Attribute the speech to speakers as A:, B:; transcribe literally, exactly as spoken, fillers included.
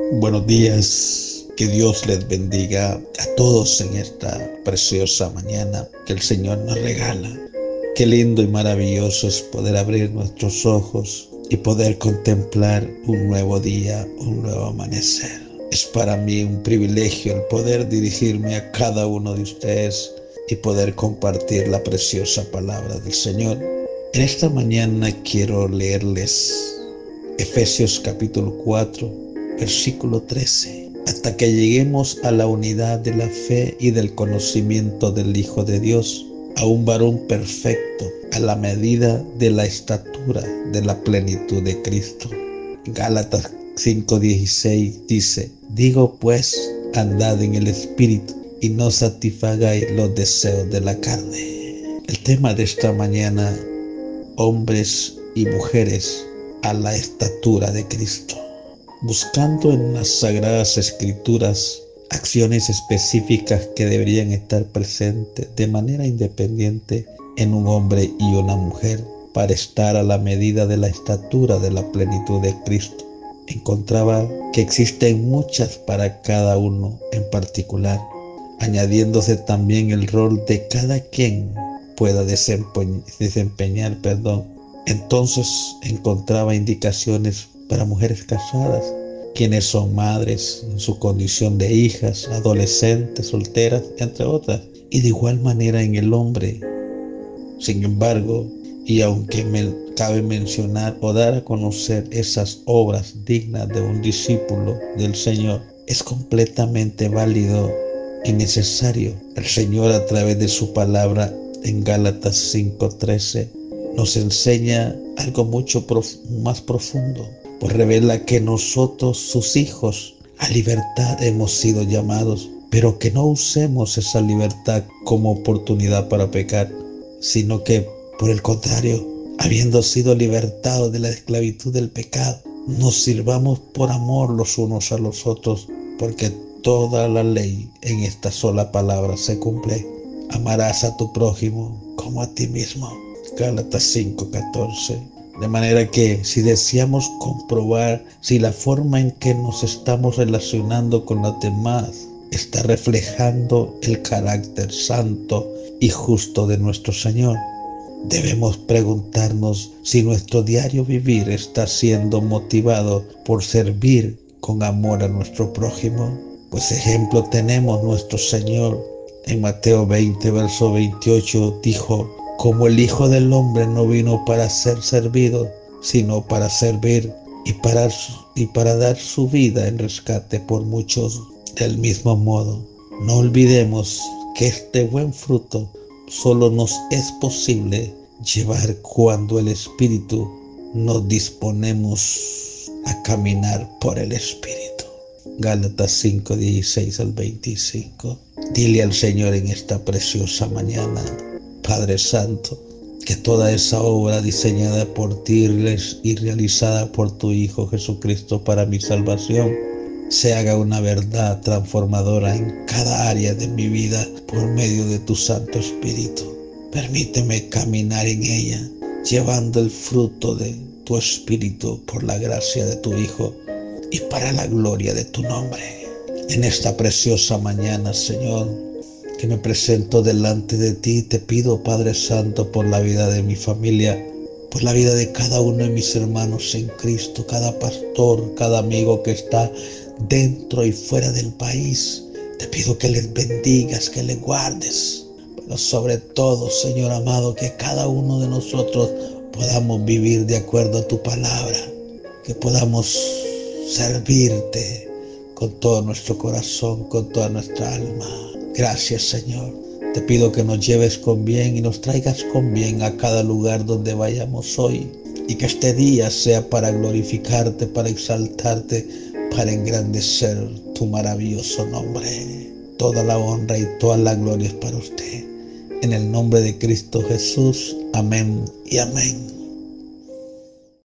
A: Buenos días, que Dios les bendiga a todos en esta preciosa mañana que el Señor nos regala. Qué lindo y maravilloso es poder abrir nuestros ojos y poder contemplar un nuevo día, un nuevo amanecer. Es para mí un privilegio el poder dirigirme a cada uno de ustedes y poder compartir la preciosa palabra del Señor. En esta mañana quiero leerles Efesios capítulo cuatro, versículo trece. Hasta que lleguemos a la unidad de la fe y del conocimiento del Hijo de Dios, a un varón perfecto, a la medida de la estatura de la plenitud de Cristo. Gálatas cinco dieciséis dice: digo pues, andad en el Espíritu y no satisfagáis los deseos de la carne. El tema de esta mañana: hombres y mujeres a la estatura de Cristo. Buscando en las Sagradas Escrituras acciones específicas que deberían estar presentes de manera independiente en un hombre y una mujer para estar a la medida de la estatura de la plenitud de Cristo, encontraba que existen muchas para cada uno en particular, añadiéndose también el rol de cada quien pueda desempeñar, desempeñar, perdón. Entonces encontraba indicaciones para mujeres casadas, quienes son madres en su condición de hijas, adolescentes, solteras, entre otras, y de igual manera en el hombre. Sin embargo, y aunque me cabe mencionar o dar a conocer esas obras dignas de un discípulo del Señor, es completamente válido y necesario. El Señor, a través de su palabra en Gálatas cinco trece, nos enseña algo mucho prof- más profundo, pues revela que nosotros, sus hijos, a libertad hemos sido llamados, pero que no usemos esa libertad como oportunidad para pecar, sino que, por el contrario, habiendo sido libertados de la esclavitud del pecado, nos sirvamos por amor los unos a los otros, porque toda la ley en esta sola palabra se cumple: amarás a tu prójimo como a ti mismo. Gálatas cinco catorce. De manera que si deseamos comprobar si la forma en que nos estamos relacionando con los demás está reflejando el carácter santo y justo de nuestro Señor, debemos preguntarnos si nuestro diario vivir está siendo motivado por servir con amor a nuestro prójimo. Pues ejemplo tenemos nuestro Señor. En Mateo veinte, verso veintiocho, dijo: como el Hijo del Hombre no vino para ser servido, sino para servir y para, y para dar su vida en rescate por muchos. Del mismo modo, no olvidemos que este buen fruto solo nos es posible llevar cuando el Espíritu nos disponemos a caminar por el Espíritu. Gálatas cinco dieciséis al veinticinco. Dile al Señor en esta preciosa mañana: Padre Santo, que toda esa obra diseñada por ti y realizada por tu Hijo Jesucristo para mi salvación se haga una verdad transformadora en cada área de mi vida por medio de tu Santo Espíritu. Permíteme caminar en ella, llevando el fruto de tu Espíritu por la gracia de tu Hijo y para la gloria de tu nombre. En esta preciosa mañana, Señor, que me presento delante de ti, te pido, Padre Santo, por la vida de mi familia, por la vida de cada uno de mis hermanos en Cristo, cada pastor, cada amigo que está dentro y fuera del país. Te pido que les bendigas, que les guardes, pero sobre todo, Señor amado, que cada uno de nosotros podamos vivir de acuerdo a tu palabra, que podamos servirte con todo nuestro corazón, con toda nuestra alma. Gracias, Señor. Te pido que nos lleves con bien y nos traigas con bien a cada lugar donde vayamos hoy, y que este día sea para glorificarte, para exaltarte, para engrandecer tu maravilloso nombre. Toda la honra y toda la gloria es para usted. En el nombre de Cristo Jesús. Amén y amén.